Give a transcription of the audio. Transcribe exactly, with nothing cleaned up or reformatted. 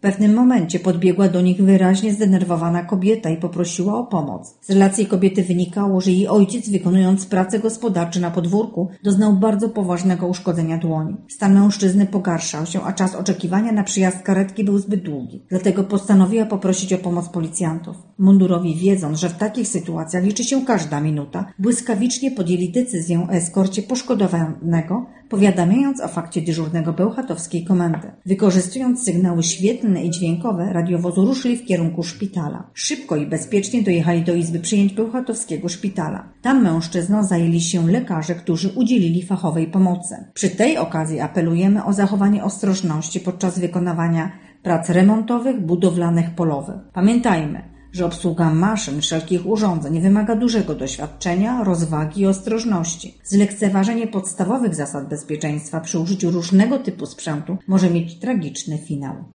pewnym momencie podbiegła do nich wyraźnie zdenerwowana kobieta i poprosiła o pomoc. Z relacji kobiety wynikało, że jej ojciec, wykonując prace gospodarcze na podwórku, doznał bardzo poważnego uszkodzenia dłoni. Stan mężczyzny pogarszał się, a czas oczekiwania na przyjazd karetki był zbyt długi. Dlatego postanowiła poprosić o pomoc policjantów. Mundurowi, wiedząc, że w takich sytuacjach liczy się każda minuta, błyskawicznie podjęli decyzję o eskorcie poszkodowanego, powiadamiając o fakcie dyżurnego bełchatowskiej komendy. Wykorzystując sygnały świetlne i dźwiękowe, radiowozu ruszyli w kierunku szpitala. Szybko i bezpiecznie dojechali do izby przyjęć bełchatowskiego szpitala. Tam mężczyzną zajęli się lekarze, którzy udzielili fachowej pomocy. Przy tej okazji apelujemy o zachowanie ostrożności podczas wykonywania prac remontowych, budowlanych, polowych. Pamiętajmy, że obsługa maszyn, wszelkich urządzeń wymaga dużego doświadczenia, rozwagi i ostrożności. Zlekceważenie podstawowych zasad bezpieczeństwa przy użyciu różnego typu sprzętu może mieć tragiczny finał.